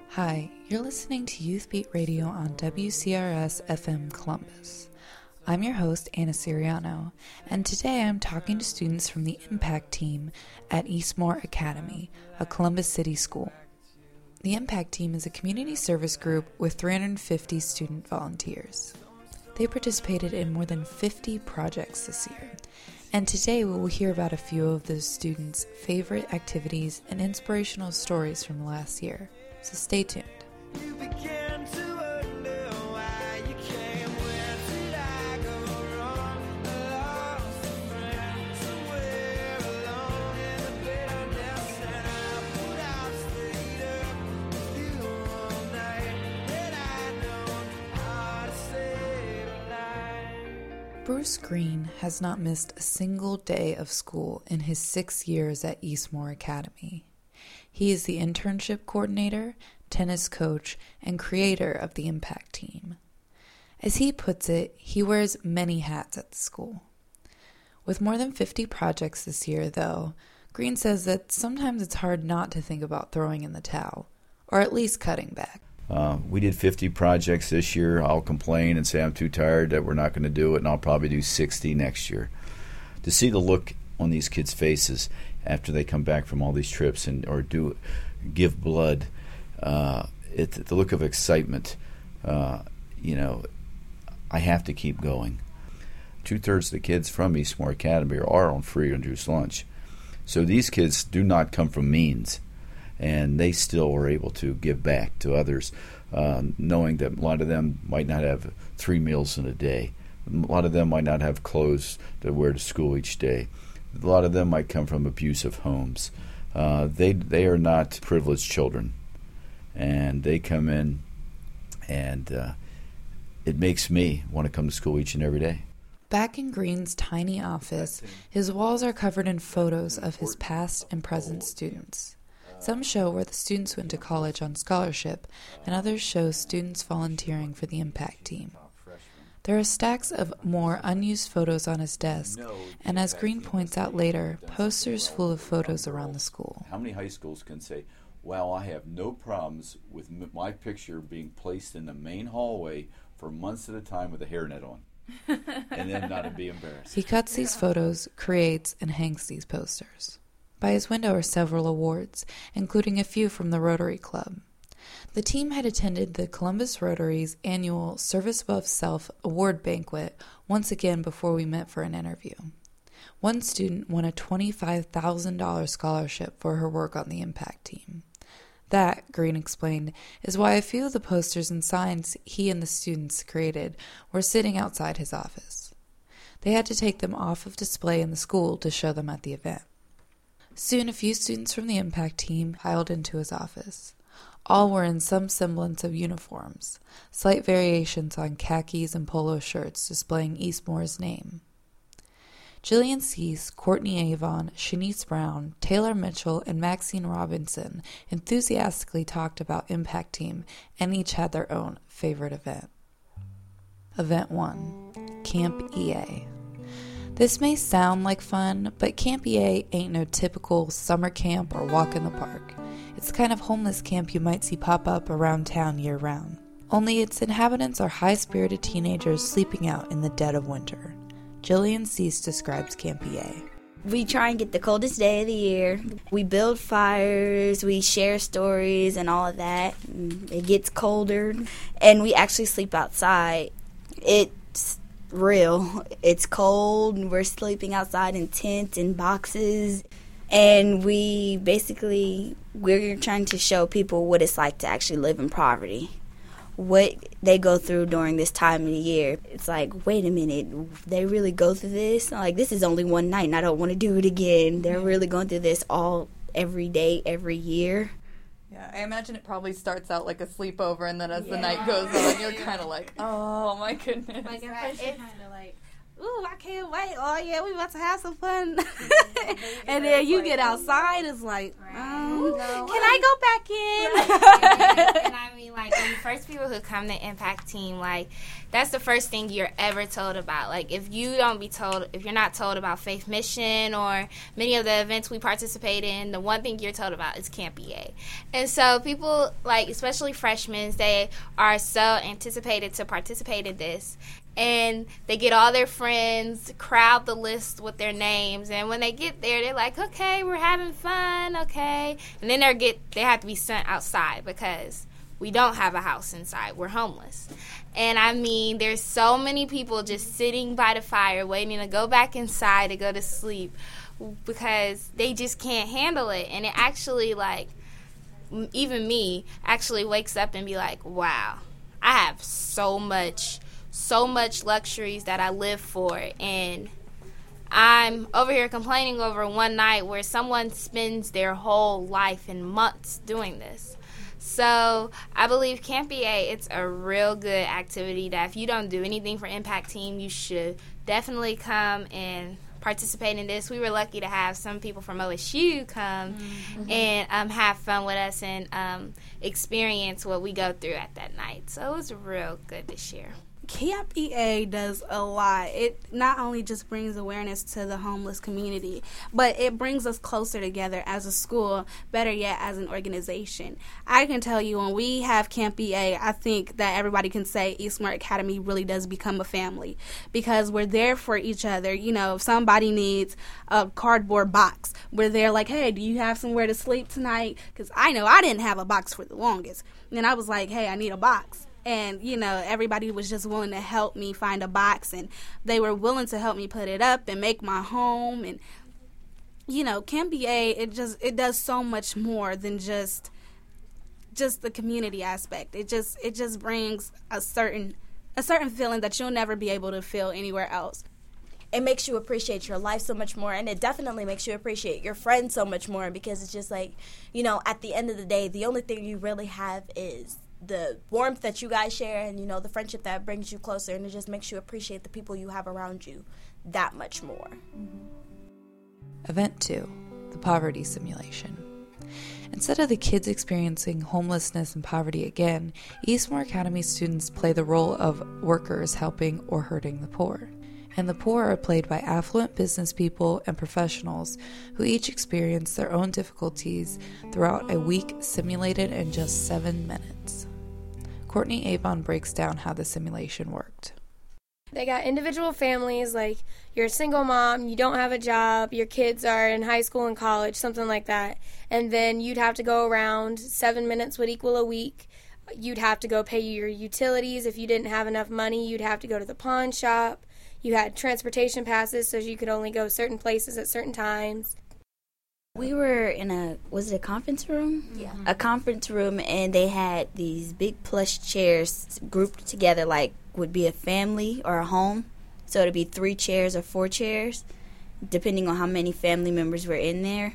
Hi, you're listening to Youth Beat Radio on WCRS FM Columbus. I'm your host, Anna Siriano, and today I'm talking to students from the Impact Team at Eastmoor Academy, a Columbus City school. The Impact Team is a community service group with 350 student volunteers. They participated in more than 50 projects this year, and today we will hear about a few of those students' favorite activities and inspirational stories from last year. So stay tuned. Bruce Green has not missed a single day of school in his 6 years at Eastmoor Academy. He is the internship coordinator, tennis coach, and creator of the Impact Team. As he puts it, he wears many hats at the school. With more than 50 projects this year, though, Green says that sometimes it's hard not to think about throwing in the towel, or at least cutting back. We did 50 projects this year. I'll complain and say I'm too tired that we're not going to do it, and I'll probably do 60 next year. To see the look on these kids' faces after they come back from all these trips or give blood, the look of excitement, I have to keep going. 2/3 of the kids from Eastmoor Academy are on free and reduced lunch. So these kids do not come from means, and they still are able to give back to others, knowing that a lot of them might not have 3 meals in a day. A lot of them might not have clothes to wear to school each day. A lot of them might come from abusive homes. They are not privileged children, and they come in, and it makes me want to come to school each and every day. Back in Green's tiny office, his walls are covered in photos of his past and present students. Some show where the students went to college on scholarship, and others show students volunteering for the Impact Team. There are stacks of more unused photos on his desk, and as Green points out later, posters full of photos around the school. How many high schools can say, well, I have no problems with my picture being placed in the main hallway for months at a time with a hairnet on, and then not to be embarrassed? He cuts these photos, creates, and hangs these posters. By his window are several awards, including a few from the Rotary Club. The team had attended the Columbus Rotary's annual Service Above Self award banquet once again before we met for an interview. One student won a $25,000 scholarship for her work on the Impact Team. That, Green explained, is why a few of the posters and signs he and the students created were sitting outside his office. They had to take them off of display in the school to show them at the event. Soon, a few students from the Impact Team piled into his office. All were in some semblance of uniforms, slight variations on khakis and polo shirts displaying Eastmoor's name. Jillian Cease, Courtney Avon, Shanice Brown, Taylor Mitchell, and Maxine Robinson enthusiastically talked about Impact Team, and each had their own favorite event. Event 1, Camp EA. This may sound like fun, but Camp EA ain't no typical summer camp or walk in the park. It's the kind of homeless camp you might see pop up around town year-round. Only its inhabitants are high-spirited teenagers sleeping out in the dead of winter. Jillian Cease describes Camp EA. We try and get the coldest day of the year. We build fires, we share stories and all of that. It gets colder, and we actually sleep outside. It's real. It's cold. We're sleeping outside in tents and boxes. And we're trying to show people what it's like to actually live in poverty, what they go through during this time of the year. It's like, wait a minute, they really go through this? Like, this is only one night and I don't want to do it again. They're really going through this every day, every year. Yeah, I imagine it probably starts out like a sleepover, and then as the night goes on, you're kind of like, oh my goodness. Like, it's kind of like, ooh, I can't wait. Oh, yeah, we about to have some fun. And then you get outside, it's like, can I go back in? And I mean, like, when the first people who come to Impact Team, like, that's the first thing you're ever told about. Like, if you're not told about Faith Mission or many of the events we participate in, the one thing you're told about is Camp EA. And so people, like, especially freshmen, they are so anticipated to participate in this. And they get all their friends, crowd the list with their names, and when they get there, they're like, okay, we're having fun, okay. And then they have to be sent outside because we don't have a house inside. We're homeless. And, I mean, there's so many people just sitting by the fire waiting to go back inside to go to sleep because they just can't handle it. And it actually, like, even me actually wakes up and be like, wow, I have so much luxuries that I live for, and I'm over here complaining over one night where someone spends their whole life and months doing this. So I believe Camp EA, it's a real good activity that if you don't do anything for Impact Team, you should definitely come and participate in this. We were lucky to have some people from OSU come and have fun with us and experience what we go through at that night. So it was real good this year. Camp EA does a lot. It not only just brings awareness to the homeless community, but it brings us closer together as a school, better yet, as an organization. I can tell you when we have Camp EA, I think that everybody can say Eastmoor Academy really does become a family because we're there for each other. You know, if somebody needs a cardboard box, we're there like, hey, do you have somewhere to sleep tonight? Because I know I didn't have a box for the longest. And I was like, hey, I need a box. And, you know, everybody was just willing to help me find a box, and they were willing to help me put it up and make my home. And, you know, Camp EA, it does so much more than just the community aspect. It just brings a certain feeling that you'll never be able to feel anywhere else. It makes you appreciate your life so much more, and it definitely makes you appreciate your friends so much more because it's just like, you know, at the end of the day, the only thing you really have is the warmth that you guys share and, you know, the friendship that brings you closer, and it just makes you appreciate the people you have around you that much more. Event 2, the poverty simulation. Instead of the kids experiencing homelessness and poverty again, Eastmoor Academy students play the role of workers helping or hurting the poor. And the poor are played by affluent business people and professionals who each experience their own difficulties throughout a week simulated in just 7 minutes. Courtney Avon breaks down how the simulation worked. They got individual families, like you're a single mom, you don't have a job, your kids are in high school and college, something like that. And then you'd have to go around, 7 minutes would equal a week. You'd have to go pay your utilities. If you didn't have enough money, you'd have to go to the pawn shop. You had transportation passes, so you could only go certain places at certain times. We were in was it a conference room? Yeah. A conference room, and they had these big plush chairs grouped together like would be a family or a home. So it'd be 3 chairs or 4 chairs, depending on how many family members were in there.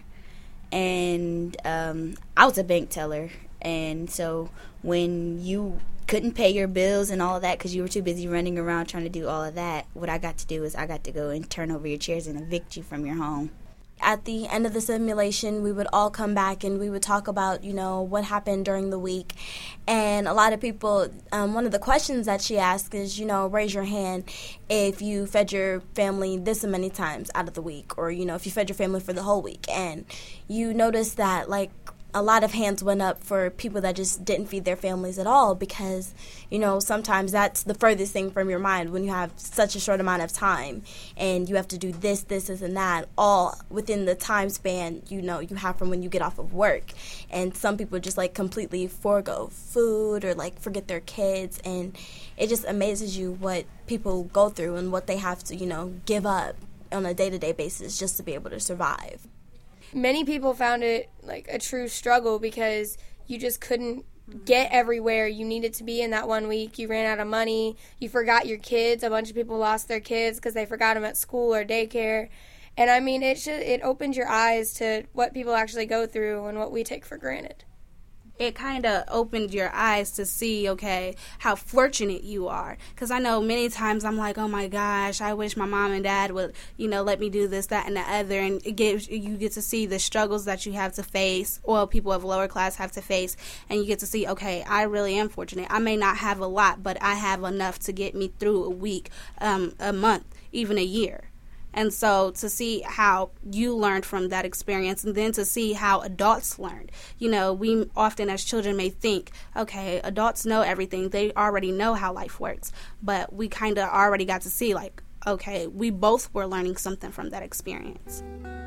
And I was a bank teller, and so when you couldn't pay your bills and all of that because you were too busy running around trying to do all of that, what I got to do is I got to go and turn over your chairs and evict you from your home. At the end of the simulation, we would all come back and we would talk about, you know, what happened during the week. And a lot of people, one of the questions that she asked is, you know, raise your hand if you fed your family this many times out of the week, or, you know, if you fed your family for the whole week. And you notice that, like, a lot of hands went up for people that just didn't feed their families at all because, you know, sometimes that's the furthest thing from your mind when you have such a short amount of time and you have to do this, and that all within the time span, you know, you have from when you get off of work. And some people just, like, completely forego food or, like, forget their kids. And it just amazes you what people go through and what they have to, you know, give up on a day-to-day basis just to be able to survive. Many people found it like a true struggle because you just couldn't get everywhere you needed to be in that 1 week. You ran out of money. You forgot your kids. A bunch of people lost their kids because they forgot them at school or daycare. And, I mean, it opened your eyes to what people actually go through and what we take for granted. it kind of opened your eyes to see, okay, how fortunate you are. Because I know many times I'm like, oh my gosh, I wish my mom and dad would, let me do this, that, and the other. And you get to see the struggles that you have to face, or people of lower class have to face. And you get to see, okay, I really am fortunate. I may not have a lot, but I have enough to get me through a week, a month, even a year. And so to see how you learned from that experience, and then to see how adults learned. We often as children may think, okay, adults know everything. They already know how life works. But we kind of already got to see, like, okay, we both were learning something from that experience.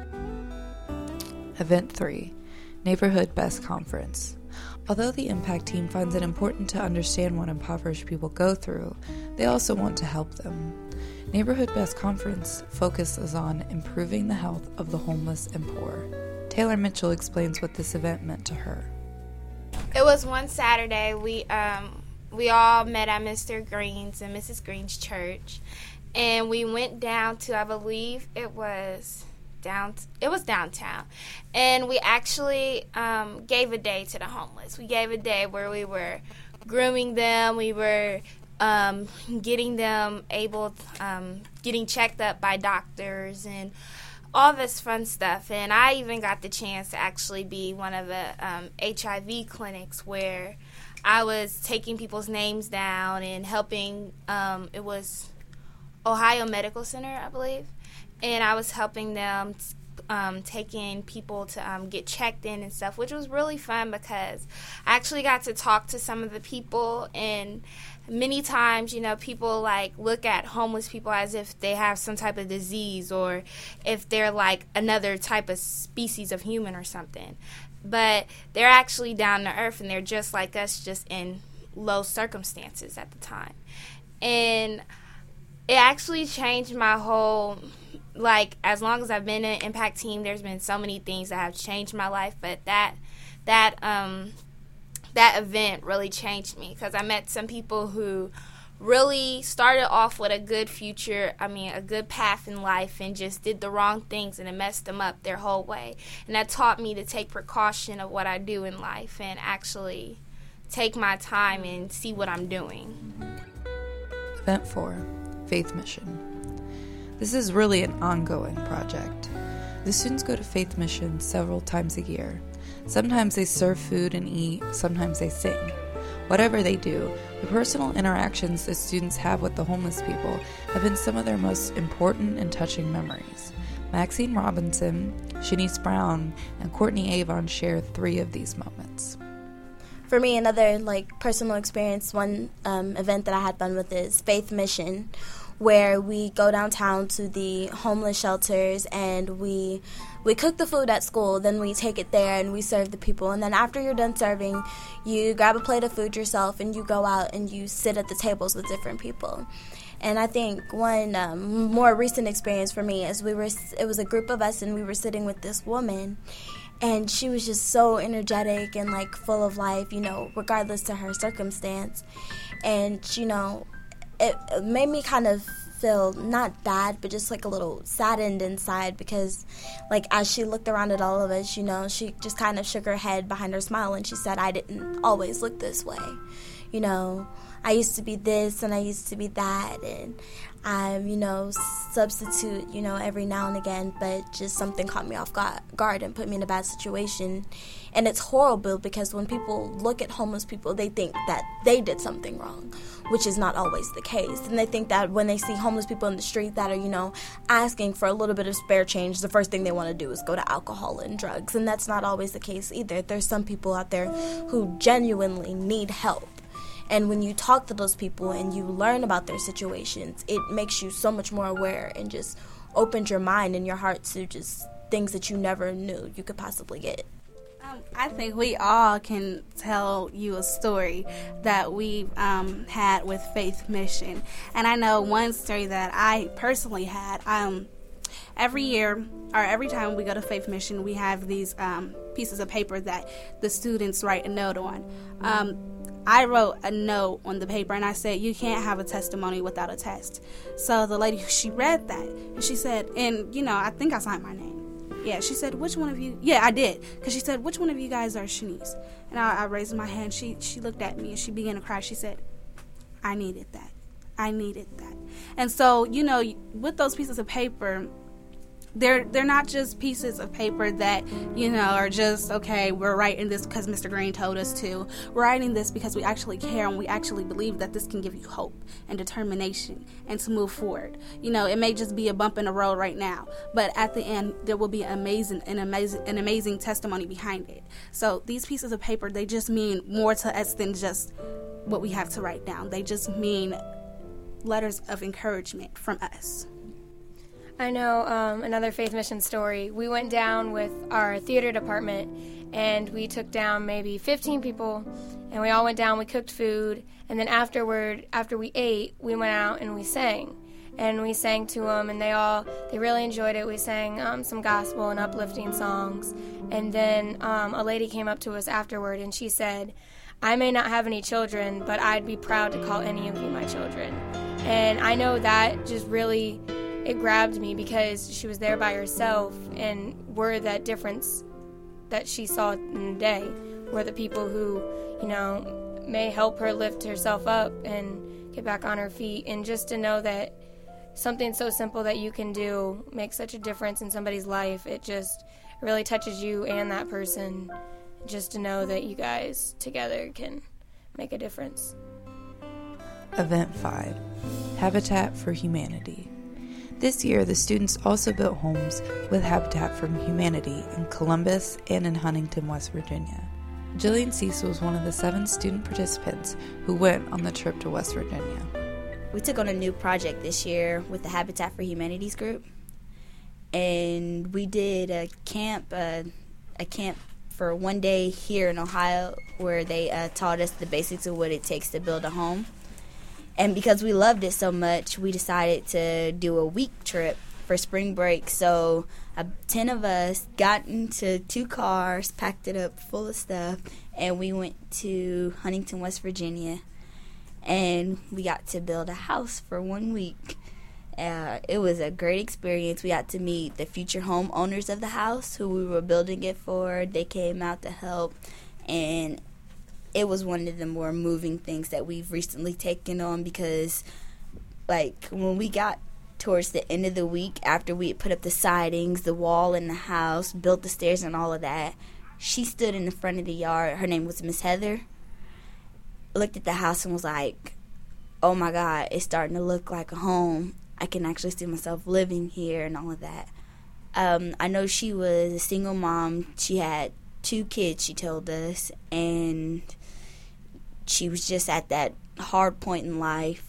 Event 3, Neighborhood Best Conference. Although the Impact Team finds it important to understand what impoverished people go through, they also want to help them. Neighborhood Best Conference focuses on improving the health of the homeless and poor. Taylor Mitchell explains what this event meant to her. It was one Saturday. We all met at Mr. Green's and Mrs. Green's church, and we went down to, I believe it was downtown, and we actually gave a day to the homeless. We gave a day where we were grooming them. We were getting them getting checked up by doctors and all this fun stuff. And I even got the chance to actually be one of the HIV clinics where I was taking people's names down and helping. It was Ohio Medical Center, I believe, and I was helping them taking people to get checked in and stuff, which was really fun because I actually got to talk to some of the people. And many times, people look at homeless people as if they have some type of disease or if they're like another type of species of human or something. But they're actually down to earth, and they're just like us, just in low circumstances at the time. And it actually changed my whole, as long as I've been in an Impact Team, there's been so many things that have changed my life. But that event really changed me because I met some people who really started off with a good future, a good path in life, and just did the wrong things, and it messed them up their whole way. And that taught me to take precaution of what I do in life and actually take my time and see what I'm doing. Event 4, Faith Mission. This is really an ongoing project. The students go to Faith Mission several times a year. Sometimes they serve food and eat, sometimes they sing. Whatever they do, the personal interactions the students have with the homeless people have been some of their most important and touching memories. Maxine Robinson, Shanice Brown, and Courtney Avon share 3 of these moments. For me, another personal experience, one event that I had fun with is Faith Mission, where we go downtown to the homeless shelters and we cook the food at school, then we take it there and we serve the people. And then after you're done serving, you grab a plate of food yourself and you go out and you sit at the tables with different people. And I think one more recent experience for me is it was a group of us and we were sitting with this woman, and she was just so energetic and full of life, regardless to her circumstance. And it made me kind of feel not bad, but just a little saddened inside because as she looked around at all of us, she just kind of shook her head behind her smile and she said, I didn't always look this way. I used to be this and I used to be that, and I'm, substitute, every now and again, but just something caught me off guard and put me in a bad situation. And it's horrible because when people look at homeless people, they think that they did something wrong, which is not always the case. And they think that when they see homeless people in the street that are, asking for a little bit of spare change, the first thing they want to do is go to alcohol and drugs. And that's not always the case either. There's some people out there who genuinely need help. And when you talk to those people and you learn about their situations, it makes you so much more aware and just opens your mind and your heart to just things that you never knew you could possibly get. I think we all can tell you a story that we've had with Faith Mission. And I know one story that I personally had. Every year, or every time we go to Faith Mission, we have these pieces of paper that the students write a note on. I wrote a note on the paper and I said, you can't have a testimony without a test. So the lady, she read that and she said, and I think I signed my name. Yeah, she said, which one of you? Yeah, I did. Because she said, which one of you guys are Shanice? And I raised my hand. She looked at me and she began to cry. She said, I needed that. I needed that. And so, you know, with those pieces of paper, they're not just pieces of paper that, you know, are just, okay, we're writing this because Mr. Green told us to. We're writing this because we actually care and we actually believe that this can give you hope and determination and to move forward. You know, it may just be a bump in the road right now, but at the end, there will be an amazing testimony behind it. So these pieces of paper, they just mean more to us than just what we have to write down. They just mean letters of encouragement from us. I know another Faith Mission story. We went down with our theater department, and we took down maybe 15 people, and we all went down, we cooked food, and then after we ate, we went out and we sang. And we sang to them, and they really enjoyed it. We sang some gospel and uplifting songs. And then a lady came up to us afterward, and she said, I may not have any children, but I'd be proud to call any of you my children. And I know that just really, it grabbed me because she was there by herself, and we're that difference that she saw in the day. We're the people who, you know, may help her lift herself up and get back on her feet. And just to know that something so simple that you can do makes such a difference in somebody's life, it just really touches you and that person. Just to know that you guys together can make a difference. Event 5, Habitat for Humanity. This year, the students also built homes with Habitat for Humanity in Columbus and in Huntington, West Virginia. Jillian Cecil was one of the 7 student participants who went on the trip to West Virginia. We took on a new project this year with the Habitat for Humanities group, and we did a camp for one day here in Ohio where they taught us the basics of what it takes to build a home. And because we loved it so much, we decided to do a week trip for spring break. So 10 of us got into 2 cars, packed it up full of stuff, and we went to Huntington, West Virginia. And we got to build a house for 1 week. It was a great experience. We got to meet the future homeowners of the house who we were building it for. They came out to help, and it was one of the more moving things that we've recently taken on because, like, when we got towards the end of the week, after we had put up the sidings, the wall in the house, built the stairs and all of that, she stood in the front of the yard. Her name was Miss Heather. Looked at the house and was like, oh my God, it's starting to look like a home. I can actually see myself living here and all of that. I know she was a single mom. She had 2 kids, she told us, and she was just at that hard point in life.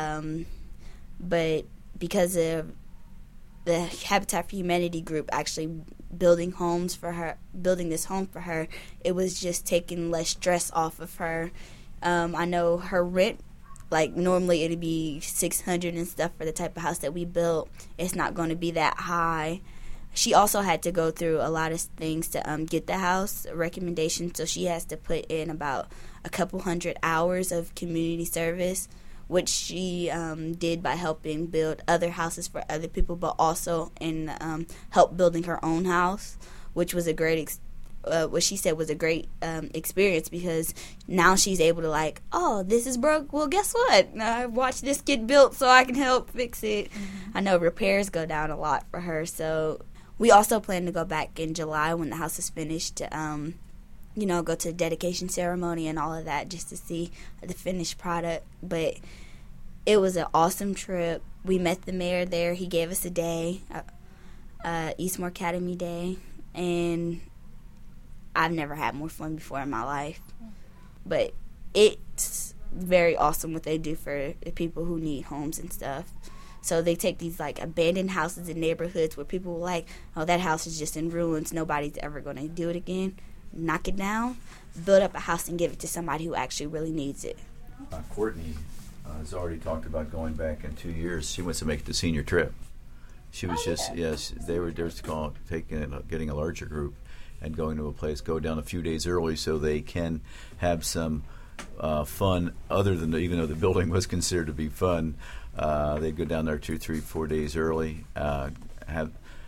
But because of the Habitat for Humanity group actually building this home for her, it was just taking less stress off of her. I know her rent, like normally it'd be $600 and stuff for the type of house that we built. It's not going to be that high. She also had to go through a lot of things to get the house recommendation, so she has to put in about a couple hundred hours of community service, which she did by helping build other houses for other people, but also in help building her own house, which was a great what she said was a great experience because now she's able to like, oh, this is broke. Well, guess what? I watched this get built so I can help fix it. Mm-hmm. I know repairs go down a lot for her. So we also plan to go back in July when the house is finished to, go to the dedication ceremony and all of that just to see the finished product. But it was an awesome trip. We met the mayor there. He gave us a day, Eastmore Academy Day, and I've never had more fun before in my life. But it's very awesome what they do for the people who need homes and stuff. So they take these, like, abandoned houses in neighborhoods where people are like, oh, that house is just in ruins. Nobody's ever going to do it again. Knock it down, build up a house, and give it to somebody who actually really needs it. Courtney has already talked about going back in 2 years. She wants to make the senior trip. She was they were just getting a larger group and going to a place, go down a few days early so they can have some fun other than, even though the building was considered to be fun, they'd go down there 2, 3, 4 days early, have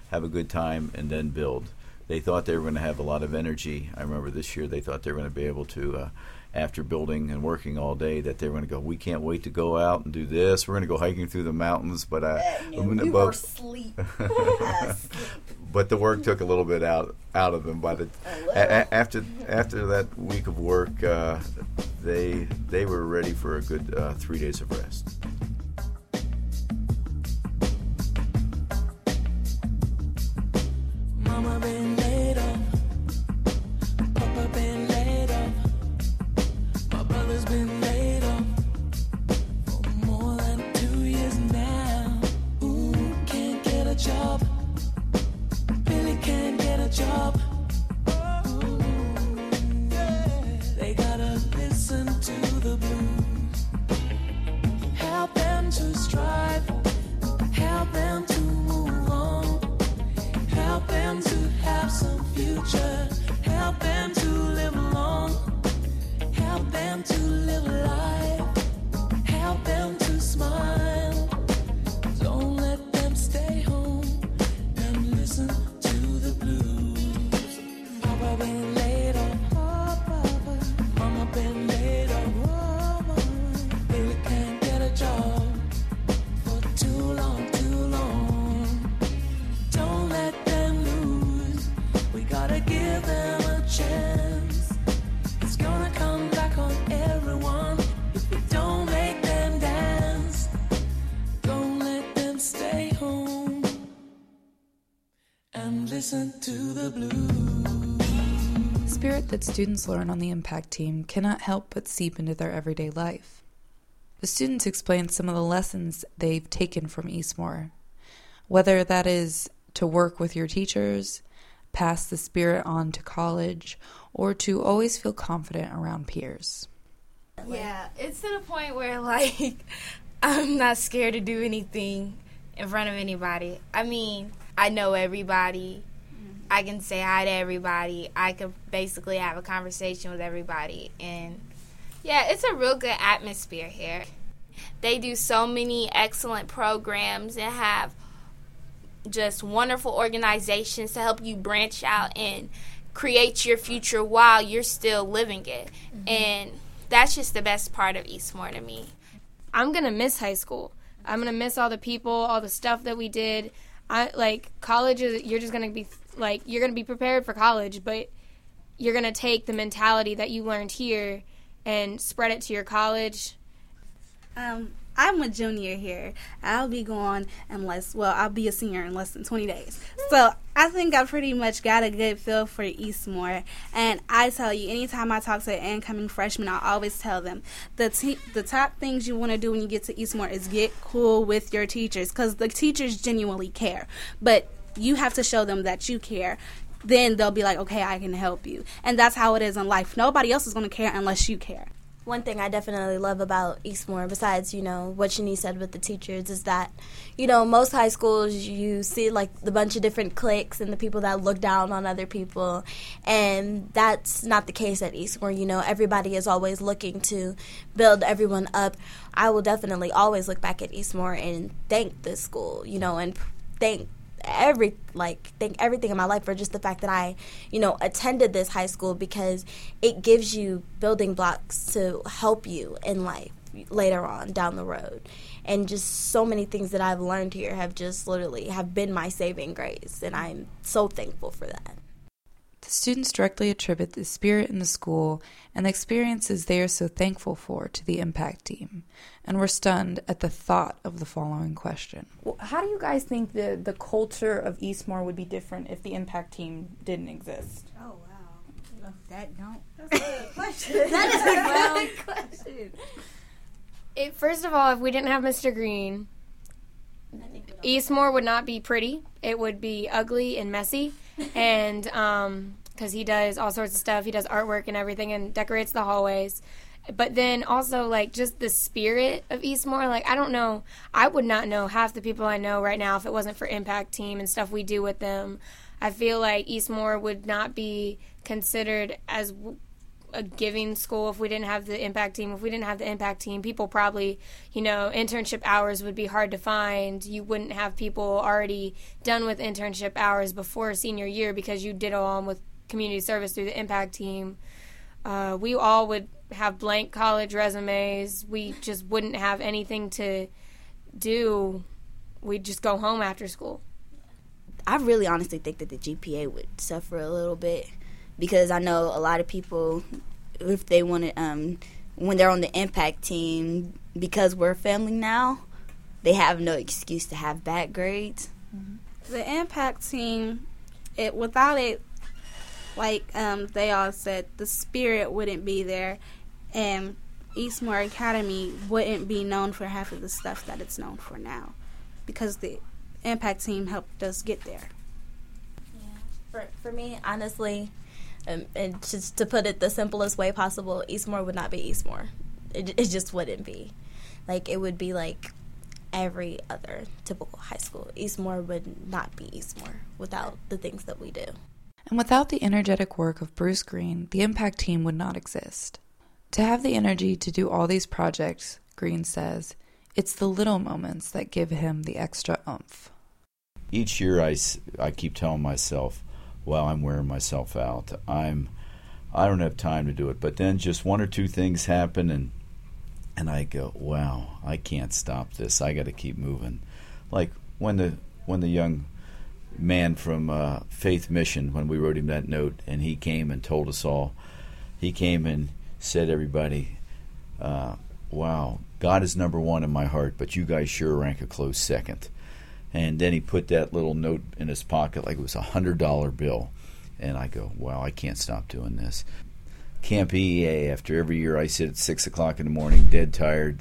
have a good time, and then build. They thought they were going to have a lot of energy. I remember this year they thought they were going to be able to, after building and working all day, that they were going to go, we can't wait to go out and do this. We're going to go hiking through the mountains. But we were asleep. But the work took a little bit out of them. By the after that week of work, they were ready for a good 3 days of rest. Mama been laid off, Papa been laid off, my brother's been laid off for more than 2 years now. Ooh, can't get a job, Billy can't get a job. Ooh, yeah. They gotta listen to the blues, help them to strive, help them to move on. Help them to have some future. Help them to live long. Help them to live life. Help them to smile. Don't let them stay home and listen to the blues. Papa been laid off. Oh, Papa. Mama been laid off. Oh, Mama. Billy can't get a job for too long, too long. Don't let we gotta give them a chance. It's gonna come back on everyone if we don't make them dance. Don't let them stay home and listen to the blues. The spirit that students learn on the Impact Team cannot help but seep into their everyday life. The students explain some of the lessons they've taken from Eastmoor, whether that is to work with your teachers, pass the spirit on to college, or to always feel confident around peers. Yeah, it's to the point where, like, I'm not scared to do anything in front of anybody. I mean, I know everybody. I can say hi to everybody. I could basically have a conversation with everybody. And, yeah, it's a real good atmosphere here. They do so many excellent programs and have just wonderful organizations to help you branch out and create your future while you're still living it. Mm-hmm. And that's just the best part of Eastmoor to me. I'm going to miss high school. I'm going to miss all the people, all the stuff that we did. College is, you're just going to be, you're going to be prepared for college, but you're going to take the mentality that you learned here and spread it to your college. I'm a junior here. I'll be going I'll be a senior in less than 20 days. So I think I pretty much got a good feel for Eastmoor. And I tell you, anytime I talk to an incoming freshman, I always tell them the top things you want to do when you get to Eastmoor is get cool with your teachers, because the teachers genuinely care. But you have to show them that you care. Then they'll be like, okay, I can help you. And that's how it is in life. Nobody else is going to care unless you care. One thing I definitely love about Eastmoor, besides, what Shanice said with the teachers, is that, most high schools you see, the bunch of different cliques and the people that look down on other people. And that's not the case at Eastmoor. Everybody is always looking to build everyone up. I will definitely always look back at Eastmoor and thank this school, and thank everything in my life for just the fact that I, attended this high school, because it gives you building blocks to help you in life later on down the road. And just so many things that I've learned here have just literally have been my saving grace, and I'm so thankful for that. The students directly attribute the spirit in the school and the experiences they are so thankful for to the Impact Team, and were stunned at the thought of the following question. Well, how do you guys think the culture of Eastmoor would be different if the Impact Team didn't exist? Oh, wow. That's a good question. That is a good question. First of all, if we didn't have Mr. Green, Eastmoor would not be pretty. It would be ugly and messy. And because he does all sorts of stuff. He does artwork and everything and decorates the hallways. But then also, just the spirit of Eastmoor, I don't know. I would not know half the people I know right now if it wasn't for Impact Team and stuff we do with them. I feel like Eastmoor would not be considered as a giving school if we didn't have the impact team. If we didn't have the impact team, people probably, internship hours would be hard to find. You wouldn't have people already done with internship hours before senior year because you did all with community service through the impact team. We all would have blank college resumes. We just wouldn't have anything to do. We'd just go home after school. I really honestly think that the GPA would suffer a little bit because I know a lot of people, if they want to, when they're on the impact team, because we're a family now, they have no excuse to have bad grades. The impact team, without it, like they all said, the spirit wouldn't be there, and Eastmoor Academy wouldn't be known for half of the stuff that it's known for now, because the impact team helped us get there. For me, honestly, and just to put it the simplest way possible, Eastmoor would not be Eastmoor. It just wouldn't be. Like, it would be like every other typical high school. Eastmoor would not be Eastmoor without the things that we do. And without the energetic work of Bruce Green, the impact team would not exist. To have the energy to do all these projects, Green says, it's the little moments that give him the extra oomph. Each year I keep telling myself, well, I'm wearing myself out. I don't have time to do it. But then just one or two things happen and I go, wow, I can't stop this. I got to keep moving. Like when the young man from Faith Mission, when we wrote him that note, and he came and told us all, he came and said, everybody, wow, God is number one in my heart, but you guys sure rank a close second. And then he put that little note in his pocket like it was a $100 bill. And I go, wow, I can't stop doing this. Camp EEA, after every year I sit at 6 o'clock in the morning, dead tired,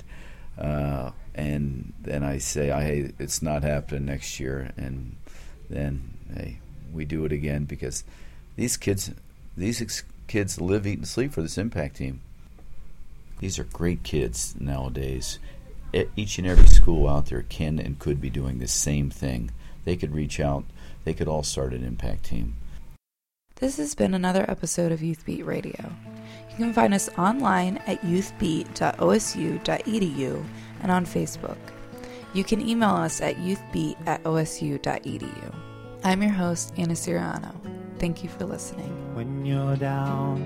and then I say, hey, it's not happening next year. And then, hey, we do it again because these kids live, eat, and sleep for this impact team. These are great kids nowadays. Each and every school out there can and could be doing the same thing. They could reach out. They could all start an impact team. This has been another episode of Youth Beat Radio. You can find us online at youthbeat.osu.edu and on Facebook. You can email us at youthbeat@osu.edu. I'm your host, Anna Siriano. Thank you for listening. When you're down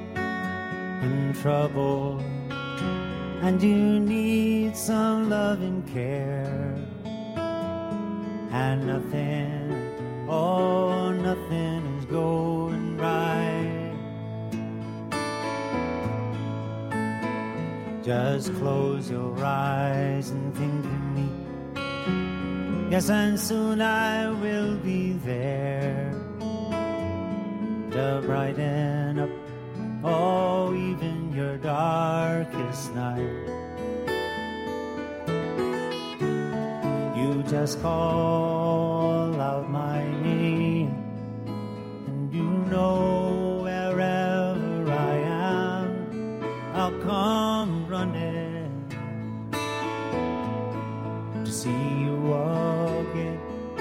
in trouble and you need some love and care, and nothing is going right, just close your eyes and think of me. Yes, and soon I will be there to brighten up, oh, even your darkest night. You just call out my name, and you know wherever I am, I'll come running to see you again.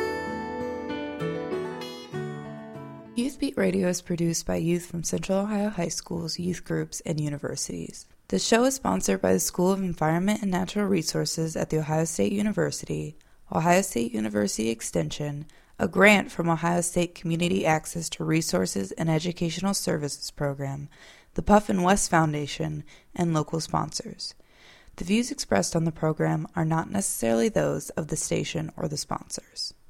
Youth Beat Radio is produced by youth from Central Ohio high schools, youth groups, and universities. The show is sponsored by the School of Environment and Natural Resources at The Ohio State University, Ohio State University Extension, a grant from Ohio State Community Access to Resources and Educational Services Program, the Puffin West Foundation, and local sponsors. The views expressed on the program are not necessarily those of the station or the sponsors.